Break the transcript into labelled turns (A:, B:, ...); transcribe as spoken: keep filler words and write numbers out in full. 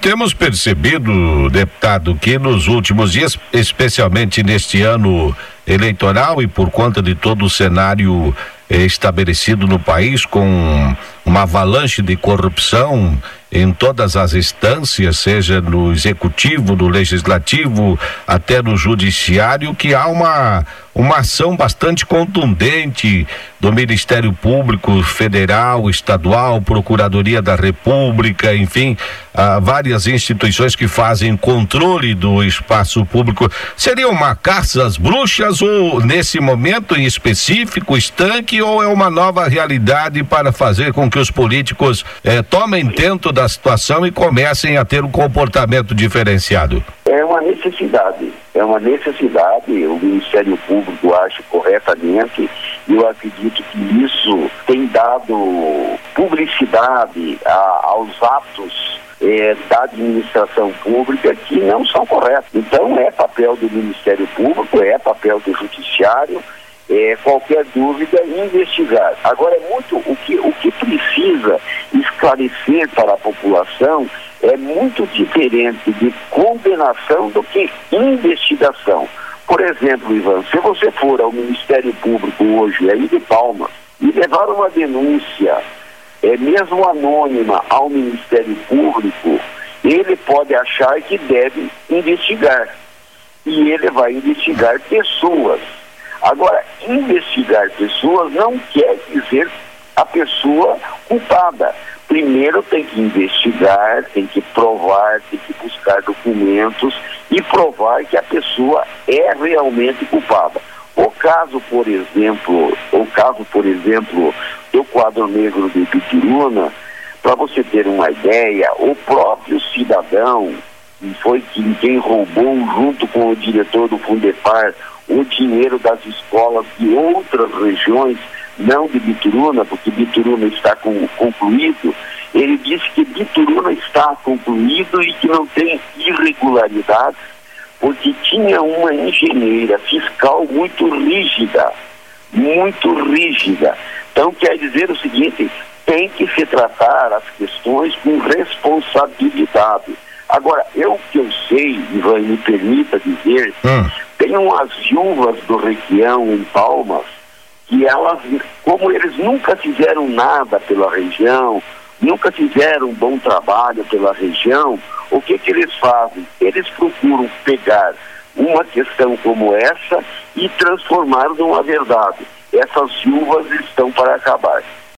A: temos percebido, deputado, que nos últimos dias, especialmente neste ano eleitoral e por conta de todo o cenário eh, estabelecido no país, com uma avalanche de corrupção em todas as instâncias, seja no executivo, no legislativo, até no judiciário, que há uma, uma ação bastante contundente do Ministério Público Federal, Estadual, Procuradoria da República, enfim, há várias instituições que fazem controle do espaço público. Seria uma caça às bruxas ou, nesse momento em específico, estanque, ou é uma nova realidade para fazer com que os políticos eh, tomem tento da situação e comecem a ter um comportamento diferenciado?
B: É uma necessidade, é uma necessidade, o Ministério Público age corretamente, e eu acredito que isso tem dado publicidade a, aos atos é, da administração pública que não são corretos. Então é papel do Ministério Público, é papel do Judiciário, é, qualquer dúvida, investigar. Agora, é muito, o que, o que precisa esclarecer para a população é muito diferente de condenação do que investigação. Por exemplo, Ivan, se você for ao Ministério Público hoje, aí de Palmas, e levar uma denúncia, é, mesmo anônima, ao Ministério Público, ele pode achar que deve investigar. E ele vai investigar pessoas. Agora, investigar pessoas não quer dizer a pessoa culpada. Primeiro tem que investigar, tem que provar, tem que buscar documentos e provar que a pessoa é realmente culpada. O caso, por exemplo, o caso, por exemplo, do quadro negro de Bituruna, para você ter uma ideia, o próprio cidadão, que foi quem, quem roubou, junto com o diretor do Fundepar, o dinheiro das escolas de outras regiões, não de Bituruna, porque Bituruna está com, concluído, ele disse que Bituruna está concluído e que não tem irregularidades, porque tinha uma engenheira fiscal muito rígida, muito rígida. Então quer dizer o seguinte, tem que se tratar as questões com responsabilidade. Agora, eu que eu sei, Ivan, me permita dizer, hum. tem umas viúvas do Requião em Palmas, que elas, como eles nunca fizeram nada pela região, nunca fizeram um bom trabalho pela região, o que que eles fazem? Eles procuram pegar uma questão como essa e transformar numa verdade. Essas viúvas estão para acabar.